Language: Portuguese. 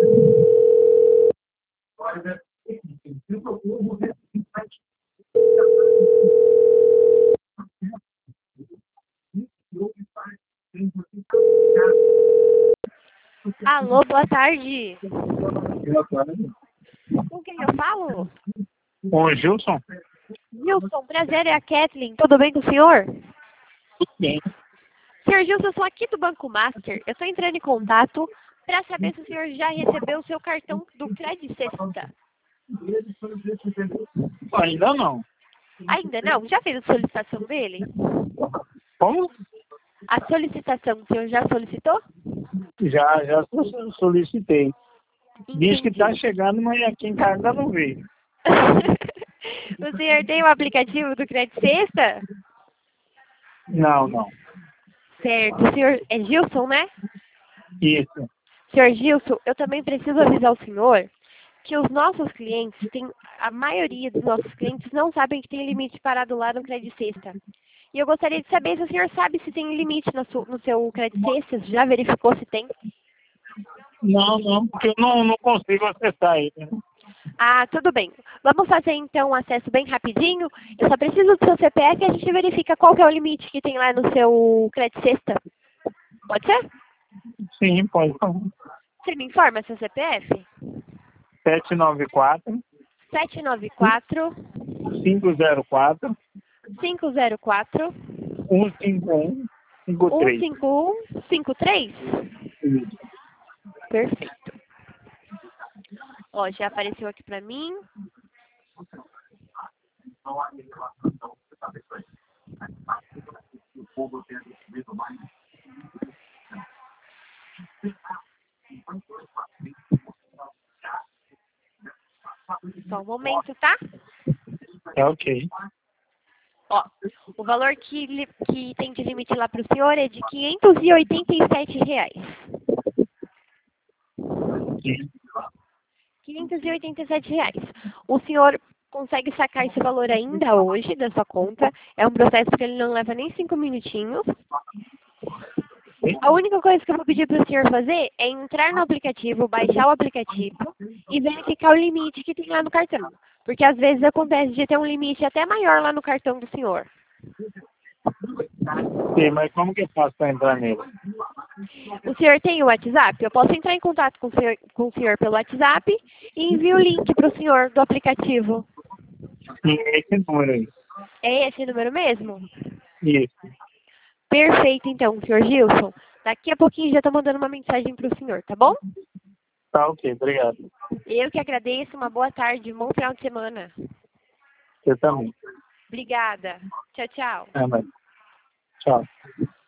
Alô, boa tarde. Boa tarde. Com quem eu falo? Ô, Gilson? Gilson, prazer, é a Kathleen. Tudo bem com o senhor? Tudo bem. Senhor Gilson, eu sou aqui do Banco Master. Eu estou entrando em contato para saber se o senhor já recebeu o seu cartão do Credit Sexta. Ainda não. Ainda não? Já fez a solicitação dele? Como? A solicitação, o senhor já solicitou? Já solicitei. Diz que está Entendi. chegando, mas aqui em casa ainda não veio. O senhor tem o aplicativo do Credit Sexta? Não. Certo. O senhor é Gilson, né? Isso. Senhor Gilson, eu também preciso avisar o senhor que os nossos clientes, a maioria dos nossos clientes não sabem que tem limite parado lá no Credit Sexta. E eu gostaria de saber se o senhor sabe se tem limite no seu Credit Sexta, já verificou se tem? Não, porque eu não consigo acessar ele. Né? Ah, tudo bem. Vamos fazer então um acesso bem rapidinho. Eu só preciso do seu CPF e a gente verifica qual que é o limite que tem lá no seu Credit Sexta. Pode ser? Sim, pode. Você me informa seu CPF? 794 794 504 504 151 53. 15153? Perfeito. Ó, já apareceu aqui pra mim. Só um momento, tá? É ok. Ó, o valor que tem de limite lá para o senhor é de R$ 587. Sim. R$ 587. O senhor consegue sacar esse valor ainda hoje da sua conta. É um processo que ele não leva nem 5 minutinhos. A única coisa que eu vou pedir para o senhor fazer é entrar no aplicativo, baixar o aplicativo e verificar o limite que tem lá no cartão. Porque às vezes acontece de ter um limite até maior lá no cartão do senhor. Sim, mas como que eu faço para entrar nele? O senhor tem o WhatsApp? Eu posso entrar em contato com o senhor pelo WhatsApp e envio o link para o senhor do aplicativo. Sim, esse número aí. É esse número mesmo? Isso. Perfeito, então, senhor Gilson. Daqui a pouquinho já estou mandando uma mensagem para o senhor, tá bom? Tá ok, obrigado. Eu que agradeço. Uma boa tarde, um bom final de semana. Você também. Obrigada. Tchau, tchau. É, mas... Tchau.